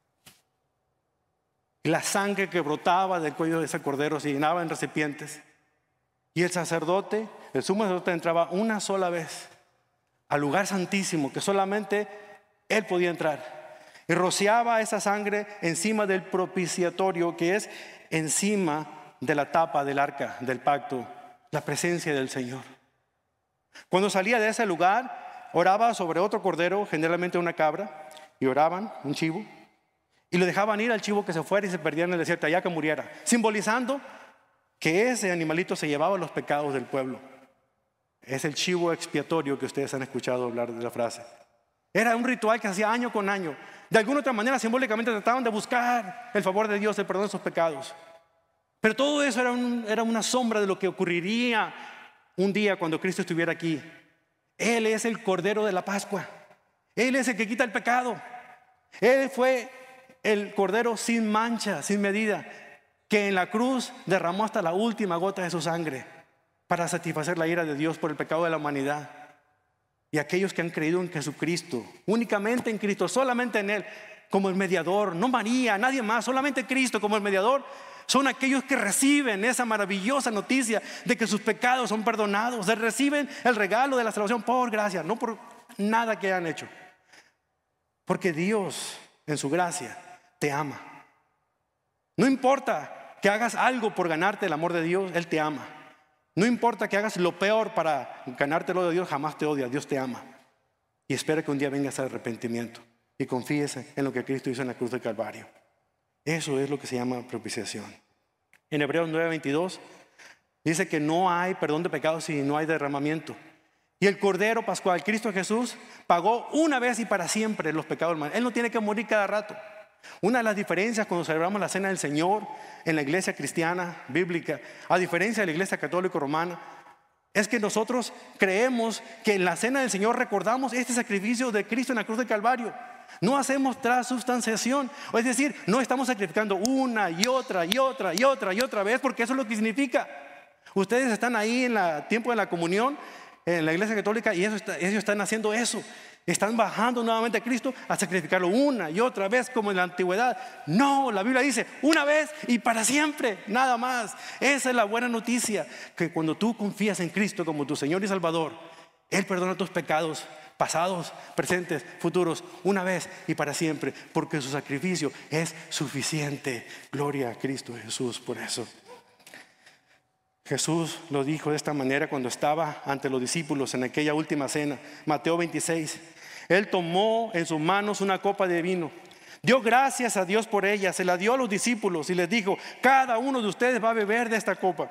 Y la sangre que brotaba del cuello de ese cordero se llenaba en recipientes. Y el sacerdote, el sumo sacerdote, entraba una sola vez al lugar santísimo, que solamente él podía entrar. Y rociaba esa sangre encima del propiciatorio, que es encima de la tapa del arca del pacto, la presencia del Señor. Cuando salía de ese lugar, oraba sobre otro cordero, generalmente una cabra, y oraban, un chivo. y lo dejaban ir al chivo que se fuera y se perdiera en el desierto, allá que muriera, simbolizando que ese animalito se llevaba los pecados del pueblo. Es el chivo expiatorio que ustedes han escuchado hablar de la frase. Era un ritual que se hacía año con año. De alguna otra manera, simbólicamente trataban de buscar el favor de Dios, el perdón de sus pecados. Pero todo eso era, un, era una sombra de lo que ocurriría un día cuando Cristo estuviera aquí. Él es el Cordero de la Pascua. Él es el que quita el pecado. Él fue el Cordero sin mancha, sin medida, que en la cruz derramó hasta la última gota de su sangre para satisfacer la ira de Dios por el pecado de la humanidad. Y aquellos que han creído en Jesucristo, únicamente en Cristo, solamente en Él, como el mediador, no María, nadie más, solamente Cristo como el mediador, son aquellos que reciben esa maravillosa noticia de que sus pecados son perdonados, de reciben el regalo de la salvación por gracia, no por nada que hayan hecho. Porque Dios, en su gracia, te ama. No importa que hagas algo por ganarte el amor de Dios, Él te ama. No importa que hagas lo peor para ganártelo de Dios, jamás te odia, Dios te ama. Y espera que un día vengas al arrepentimiento y confíes en lo que Cristo hizo en la cruz del Calvario. Eso es lo que se llama propiciación. En Hebreos nueve veintidós dice que no hay perdón de pecados si no hay derramamiento. Y el Cordero Pascual, Cristo Jesús, pagó una vez y para siempre los pecados del mundo. Él no tiene que morir cada rato. Una de las diferencias cuando celebramos la Cena del Señor en la iglesia cristiana bíblica, a diferencia de la iglesia católica romana, es que nosotros creemos que en la Cena del Señor recordamos este sacrificio de Cristo en la cruz del Calvario. No hacemos transubstanciación, es decir, no estamos sacrificando una y otra y otra y otra y otra vez, porque eso es lo que significa. Ustedes están ahí en el tiempo de la comunión en la iglesia católica y eso está, ellos están haciendo eso. Están bajando nuevamente a Cristo a sacrificarlo una y otra vez como en la antigüedad. No, la Biblia dice una vez y para siempre, nada más. Esa es la buena noticia, que cuando tú confías en Cristo como tu Señor y Salvador, Él perdona tus pecados pasados, presentes, futuros, una vez y para siempre, porque su sacrificio es suficiente. Gloria a Cristo Jesús por eso. Jesús lo dijo de esta manera cuando estaba ante los discípulos en aquella última cena. Mateo veintiséis. Él tomó en sus manos una copa de vino, dio gracias a Dios por ella, se la dio a los discípulos y les dijo: cada uno de ustedes va a beber de esta copa,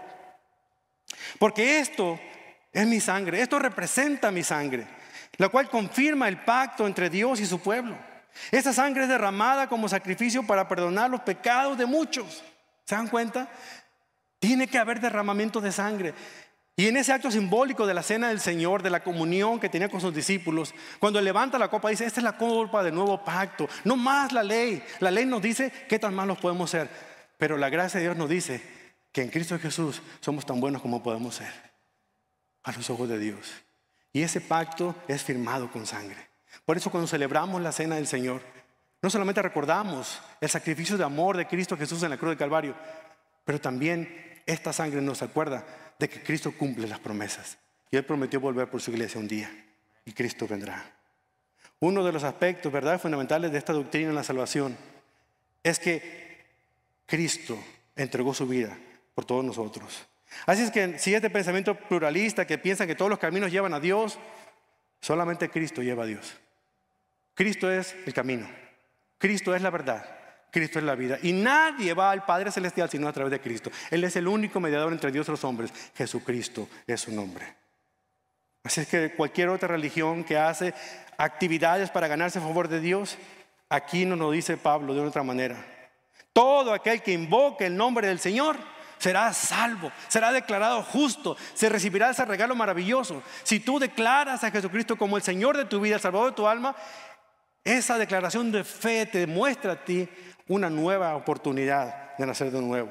porque esto es mi sangre, esto representa mi sangre, la cual confirma el pacto entre Dios y su pueblo. Esa sangre es derramada como sacrificio para perdonar los pecados de muchos. ¿Se dan cuenta? Tiene que haber derramamiento de sangre. Y en ese acto simbólico de la cena del Señor, de la comunión que tenía con sus discípulos, cuando levanta la copa dice: esta es la copa del nuevo pacto. No más la ley. La ley nos dice qué tan malos podemos ser, pero la gracia de Dios nos dice que en Cristo Jesús somos tan buenos como podemos ser a los ojos de Dios. Y ese pacto es firmado con sangre. Por eso cuando celebramos la cena del Señor, no solamente recordamos el sacrificio de amor de Cristo Jesús en la cruz del Calvario, pero también esta sangre nos acuerda de que Cristo cumple las promesas. Y Él prometió volver por su iglesia un día. Y Cristo vendrá. Uno de los aspectos, ¿verdad?, fundamentales de esta doctrina en la salvación es que Cristo entregó su vida por todos nosotros. Así es que si este pensamiento pluralista que piensa que todos los caminos llevan a Dios, solamente Cristo lleva a Dios. Cristo es el camino. Cristo es la verdad. Cristo es la vida. Y nadie va al Padre Celestial sino a través de Cristo. Él es el único mediador entre Dios y los hombres. Jesucristo es su nombre. Así es que cualquier otra religión que hace actividades para ganarse a favor de Dios, aquí nos lo dice Pablo de otra manera. Todo aquel que invoque el nombre del Señor será salvo, será declarado justo, se recibirá ese regalo maravilloso. Si tú declaras a Jesucristo como el Señor de tu vida, el Salvador de tu alma, esa declaración de fe te muestra a ti una nueva oportunidad de nacer de nuevo.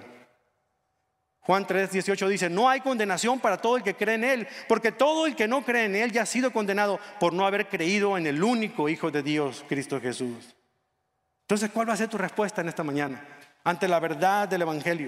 Juan tres dieciocho dice: no hay condenación para todo el que cree en Él, porque todo el que no cree en Él ya ha sido condenado por no haber creído en el único Hijo de Dios, Cristo Jesús. Entonces, ¿cuál va a ser tu respuesta en esta mañana ante la verdad del Evangelio?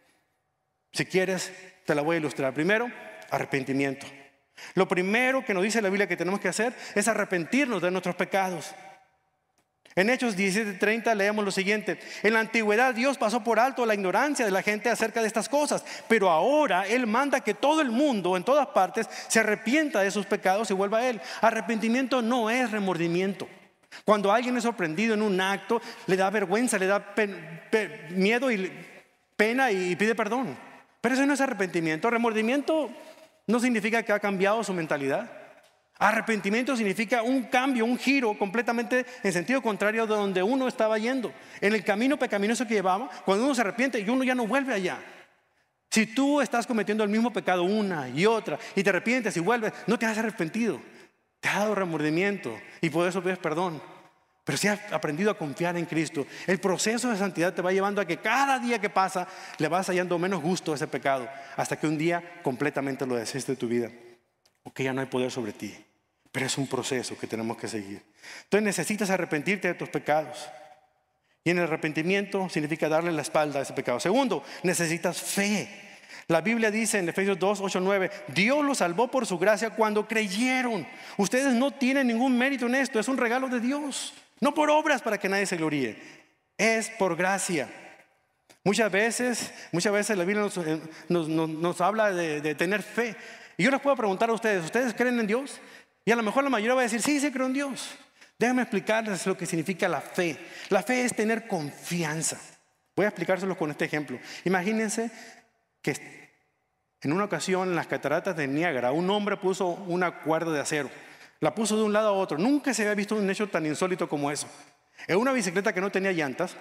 Si quieres, te la voy a ilustrar. Primero, arrepentimiento. Lo primero que nos dice la Biblia que tenemos que hacer es arrepentirnos de nuestros pecados. En Hechos diecisiete treinta leemos lo siguiente: en la antigüedad Dios pasó por alto la ignorancia de la gente acerca de estas cosas, pero ahora Él manda que todo el mundo en todas partes se arrepienta de sus pecados y vuelva a Él. Arrepentimiento no es remordimiento. Cuando alguien es sorprendido en un acto, le da vergüenza, le da pen, pe, miedo y pena y pide perdón. Pero eso no es arrepentimiento. Remordimiento no significa que ha cambiado su mentalidad. Arrepentimiento significa un cambio, un giro completamente en sentido contrario de donde uno estaba yendo. En el camino pecaminoso que llevaba, cuando uno se arrepiente y uno ya no vuelve allá. Si tú estás cometiendo el mismo pecado una y otra y te arrepientes y vuelves, no te has arrepentido. Te ha dado remordimiento y por eso pides perdón. Pero si has aprendido a confiar en Cristo, el proceso de santidad te va llevando a que cada día que pasa le vas hallando menos gusto a ese pecado, hasta que un día completamente lo deshaces de tu vida, porque ya no hay poder sobre ti. Pero es un proceso que tenemos que seguir. Entonces necesitas arrepentirte de tus pecados. Y en el arrepentimiento significa darle la espalda a ese pecado. Segundo, necesitas fe. La Biblia dice en Efesios dos, ocho, nueve, Dios los salvó por su gracia cuando creyeron. Ustedes no tienen ningún mérito en esto, es un regalo de Dios. No por obras para que nadie se gloríe, es por gracia. Muchas veces, muchas veces la Biblia nos, nos, nos, nos habla de, de tener fe. Y yo les puedo preguntar a ustedes, ¿ustedes creen en Dios? Y a lo mejor la mayoría va a decir, sí, sí creo en Dios. Déjenme explicarles lo que significa la fe. La fe es tener confianza. Voy a explicárselo con este ejemplo. Imagínense que en una ocasión en las cataratas de Niágara un hombre puso una cuerda de acero. La puso de un lado a otro. Nunca se había visto un hecho tan insólito como eso. En una bicicleta que no tenía llantas,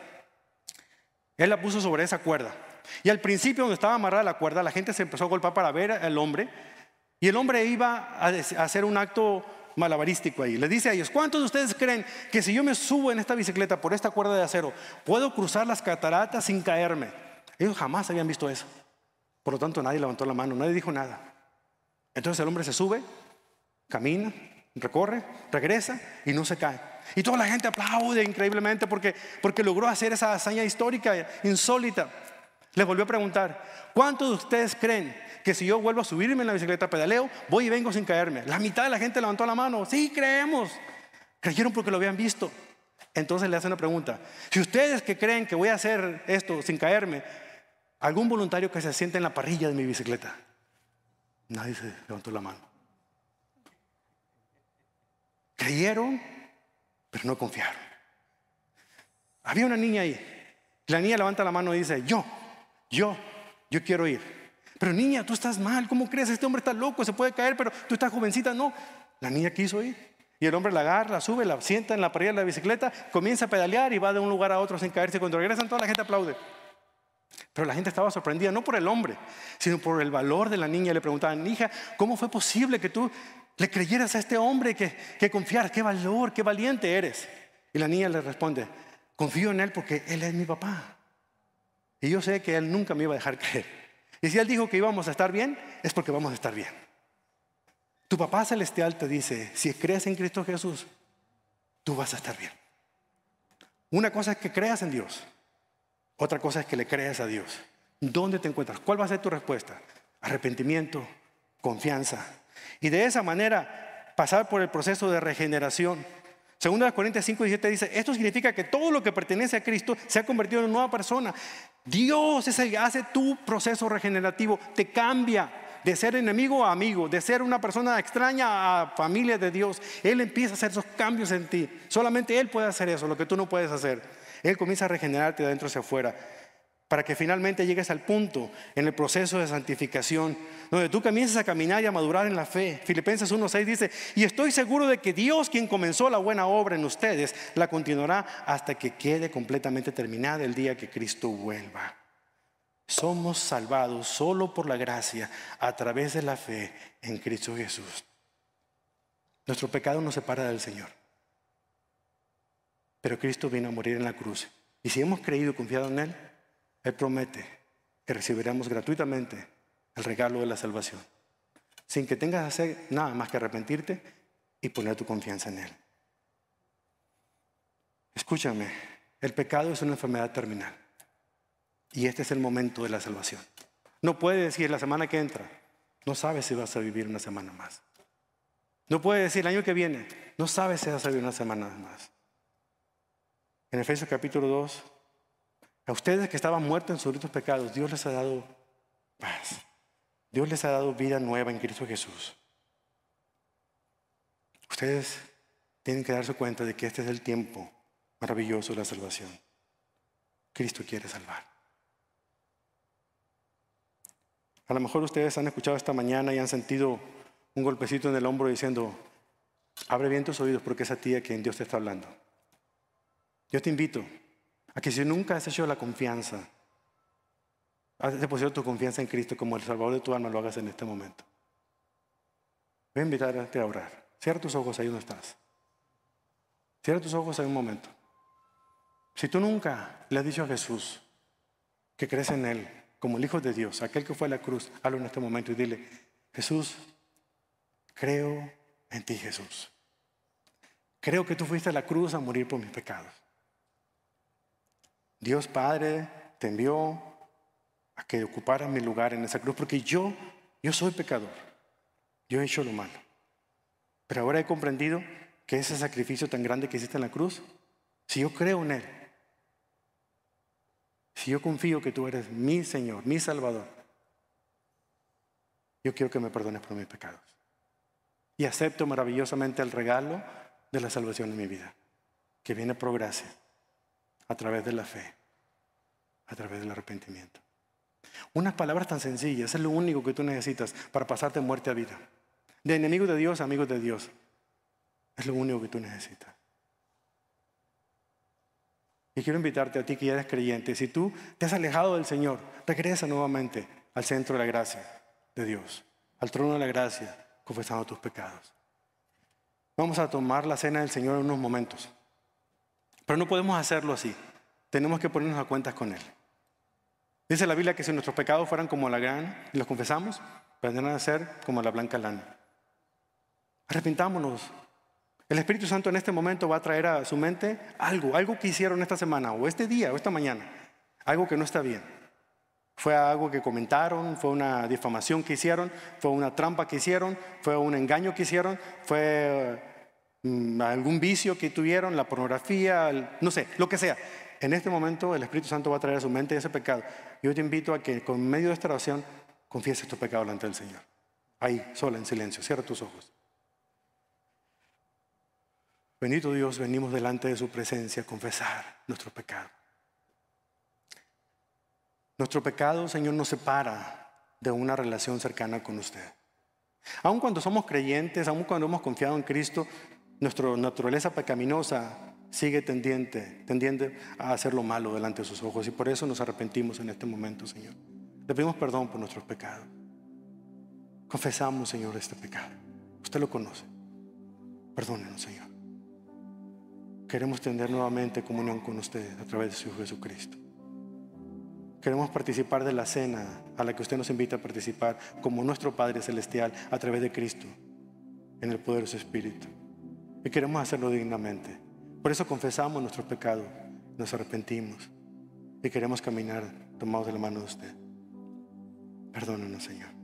él la puso sobre esa cuerda. Y al principio, donde estaba amarrada la cuerda, la gente se empezó a golpear para ver al hombre. Y el hombre iba a hacer un acto malabarístico ahí. Le dice a ellos, ¿cuántos de ustedes creen que si yo me subo en esta bicicleta por esta cuerda de acero, puedo cruzar las cataratas sin caerme? Ellos jamás habían visto eso. Por lo tanto, nadie levantó la mano, nadie dijo nada. Entonces el hombre se sube, camina, recorre, regresa y no se cae. Y toda la gente aplaude increíblemente porque, porque logró hacer esa hazaña histórica, insólita. Les volvió a preguntar, ¿cuántos de ustedes creen que si yo vuelvo a subirme en la bicicleta, pedaleo, voy y vengo sin caerme? La mitad de la gente levantó la mano. Sí, creemos. Creyeron porque lo habían visto. Entonces le hacen una pregunta. Si ustedes que creen que voy a hacer esto sin caerme, ¿algún voluntario que se siente en la parrilla de mi bicicleta? Nadie se levantó la mano. Creyeron, pero no confiaron. Había una niña ahí. La niña levanta la mano y dice, yo, yo, yo quiero ir. Pero niña, tú estás mal, ¿cómo crees? Este hombre está loco, se puede caer, pero tú estás jovencita. No, la niña quiso ir. Y el hombre la agarra, la sube, la sienta en la parrilla de la bicicleta, comienza a pedalear y va de un lugar a otro sin caerse. Cuando regresan, toda la gente aplaude. Pero la gente estaba sorprendida, no por el hombre, sino por el valor de la niña. Le preguntaban, hija, ¿cómo fue posible que tú le creyeras a este hombre, que, que confiaras? ¿Qué valor, qué valiente eres? Y la niña le responde, confío en él porque él es mi papá. Y yo sé que él nunca me iba a dejar caer. Y si él dijo que íbamos a estar bien, es porque vamos a estar bien. Tu papá celestial te dice, si crees en Cristo Jesús, tú vas a estar bien. Una cosa es que creas en Dios. Otra cosa es que le creas a Dios. ¿Dónde te encuentras? ¿Cuál va a ser tu respuesta? Arrepentimiento, confianza. Y de esa manera pasar por el proceso de regeneración. Segunda de Corintios cinco, diecisiete dice, esto significa que todo lo que pertenece a Cristo se ha convertido en una nueva persona. Dios es el que hace tu proceso regenerativo, te cambia de ser enemigo a amigo, de ser una persona extraña a familia de Dios. Él empieza a hacer esos cambios en ti. Solamente Él puede hacer eso, lo que tú no puedes hacer. Él comienza a regenerarte de adentro hacia afuera, para que finalmente llegues al punto en el proceso de santificación, donde tú comienzas a caminar y a madurar en la fe. Filipenses uno seis dice, y estoy seguro de que Dios, quien comenzó la buena obra en ustedes, la continuará hasta que quede completamente terminada el día que Cristo vuelva. Somos salvados solo por la gracia, a través de la fe en Cristo Jesús. Nuestro pecado nos separa del Señor. Pero Cristo vino a morir en la cruz. Y si hemos creído y confiado en Él, Él promete que recibiremos gratuitamente el regalo de la salvación, sin que tengas que hacer nada más que arrepentirte y poner tu confianza en Él. Escúchame, el pecado es una enfermedad terminal. Y este es el momento de la salvación. No puede decir la semana que entra, no sabes si vas a vivir una semana más. No puede decir el año que viene, no sabes si vas a vivir una semana más. En Efesios capítulo dos, a ustedes que estaban muertos en sus delitos pecados, Dios les ha dado paz. Dios les ha dado vida nueva en Cristo Jesús. Ustedes tienen que darse cuenta de que este es el tiempo maravilloso de la salvación. Cristo quiere salvar. A lo mejor ustedes han escuchado esta mañana y han sentido un golpecito en el hombro diciendo, abre bien tus oídos porque es a ti a quien Dios te está hablando. Yo te invito a que si nunca has hecho la confianza, has depositado tu confianza en Cristo como el Salvador de tu alma, lo hagas en este momento. Voy a invitarte a orar. Cierra tus ojos ahí donde estás. Cierra tus ojos ahí un momento. Si tú nunca le has dicho a Jesús que crees en Él como el Hijo de Dios, aquel que fue a la cruz, hazlo en este momento y dile, Jesús, creo en ti, Jesús. Creo que tú fuiste a la cruz a morir por mis pecados. Dios Padre te envió a que ocuparas mi lugar en esa cruz porque yo, yo soy pecador. Yo he hecho lo malo. Pero ahora he comprendido que ese sacrificio tan grande que hiciste en la cruz, si yo creo en Él, si yo confío que tú eres mi Señor, mi Salvador, yo quiero que me perdones por mis pecados. Y acepto maravillosamente el regalo de la salvación en mi vida, que viene por gracia, a través de la fe, a través del arrepentimiento. Unas palabras tan sencillas, es lo único que tú necesitas para pasarte de muerte a vida. De enemigos de Dios a amigos de Dios. Es lo único que tú necesitas. Y quiero invitarte a ti que ya eres creyente. Si tú te has alejado del Señor, regresa nuevamente al centro de la gracia de Dios, al trono de la gracia, confesando tus pecados. Vamos a tomar la cena del Señor en unos momentos. Pero no podemos hacerlo así. Tenemos que ponernos a cuentas con Él. Dice la Biblia que si nuestros pecados fueran como la grana y los confesamos, vendrán a ser como la blanca lana. Arrepintámonos. El Espíritu Santo en este momento va a traer a su mente algo, algo que hicieron esta semana, o este día, o esta mañana. Algo que no está bien. Fue algo que comentaron, fue una difamación que hicieron, fue una trampa que hicieron, fue un engaño que hicieron, fue um, algún vicio que tuvieron, la pornografía, el, no sé, lo que sea. En este momento el Espíritu Santo va a traer a su mente ese pecado. Yo te invito a que con medio de esta oración confieses tu pecado delante del Señor. Ahí, sola, en silencio. Cierra tus ojos. Bendito Dios, venimos delante de su presencia a confesar nuestro pecado. Nuestro pecado, Señor, nos separa de una relación cercana con usted. Aun cuando somos creyentes, aun cuando hemos confiado en Cristo, nuestra naturaleza pecaminosa sigue tendiente, tendiente a hacer lo malo delante de sus ojos. Y por eso nos arrepentimos en este momento, Señor. Le pedimos perdón por nuestros pecados. Confesamos, Señor, este pecado. Usted lo conoce. Perdónenos, Señor. Queremos tener nuevamente comunión con usted a través de su Hijo Jesucristo. Queremos participar de la cena a la que usted nos invita a participar como nuestro Padre Celestial a través de Cristo, en el poder de su Espíritu. Y queremos hacerlo dignamente. Por eso confesamos nuestros pecados, nos arrepentimos y queremos caminar tomados de la mano de usted. Perdónanos, Señor.